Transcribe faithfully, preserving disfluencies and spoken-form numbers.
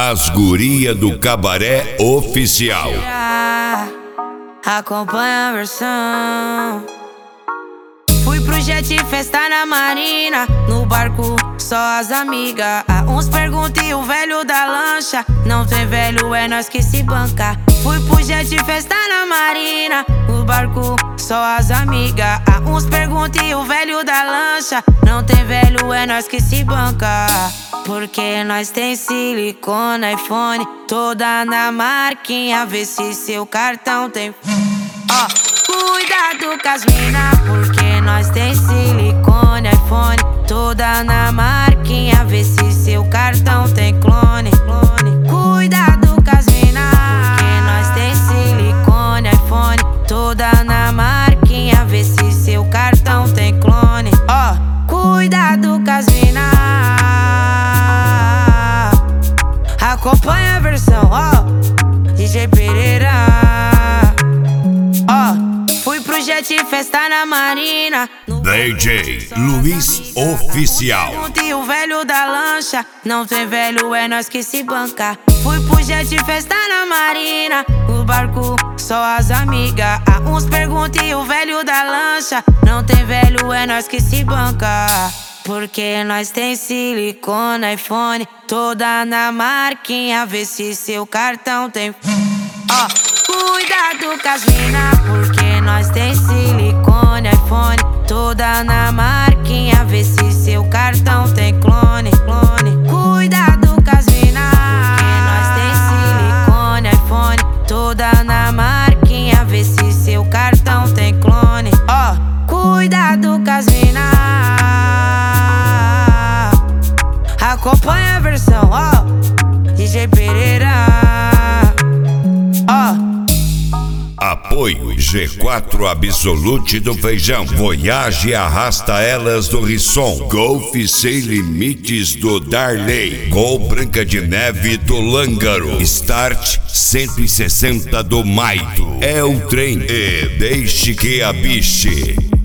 As Guria do Cabaré Oficial. Acompanha a versão. Fui pro jet festa na marina, no barco só as amigas. Uns perguntam e o velho da lancha, não tem velho, é nós que se banca. Fui pro jet festa na marina, no barco só as amigas. Uns perguntam e o velho da lancha, não tem velho, é nós que se banca. Porque nós tem silicone, iPhone, toda na marquinha, vê se seu cartão tem. Ó, oh, cuidado com as mina, porque nós tem silicone, iPhone, toda na marquinha, vê se seu cartão tem clone. clone. Cuidado com as mina, porque nós tem silicone, iPhone, toda na marquinha, vê se seu cartão tem clone. Ó, oh, cuidado com as mina. Acompanha a versão, ó, oh, D J Pereira. Ó, oh, fui pro jet festa na marina, D J Luiz Oficial. E o velho da lancha, não tem velho, é nós que se banca. Fui pro jet festa na marina, no barco só as amigas. Uns perguntam e o velho da lancha, não tem velho, é nós que se banca. Porque nós tem silicone, iPhone, toda na marquinha, vê se seu cartão tem. Ó, oh, cuidado com as mina, porque nós tem silicone, iPhone, toda na marquinha, vê se seu cartão tem clone. clone. Cuidado com as mina, porque nós tem silicone, iPhone, toda na marquinha, vê se seu cartão tem clone. Ó, oh, cuidado com as mina. Acompanha a versão, ó, oh, D J Pereira. Ó, oh. Apoio G quatro Absolute do Feijão, Voyage Arrasta Elas do Risson, Golf Sem Limites do Darley, Gol Branca de Neve do Lângaro, Start cento e sessenta do Maito. É o trem e deixe que a biche.